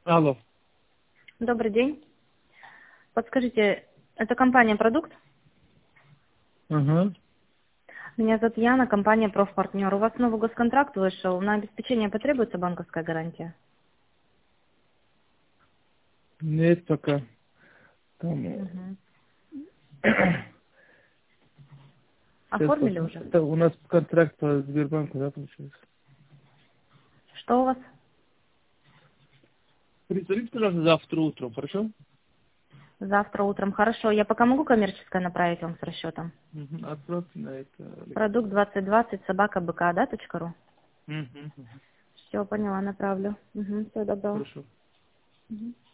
Алло. Добрый день. Подскажите, это компания «Продукт»? Ага. Меня зовут Яна, компания «Профпартнер». У вас новый госконтракт вышел. На обеспечение потребуется банковская гарантия? Нет пока. Там, Угу. сейчас Оформили посмотрим. уже? Это у нас контракт по Сбербанку, да, получается? Что у вас? Присмотрите, пожалуйста, завтра утром, хорошо? Завтра утром. Хорошо. Я пока могу коммерческое направить вам с расчетом? Угу. Отправьте на это. Продукт 2020 собака БК, да, .ру? Угу. Все, поняла, направлю. Угу, всего доброго. Хорошо. Мгм.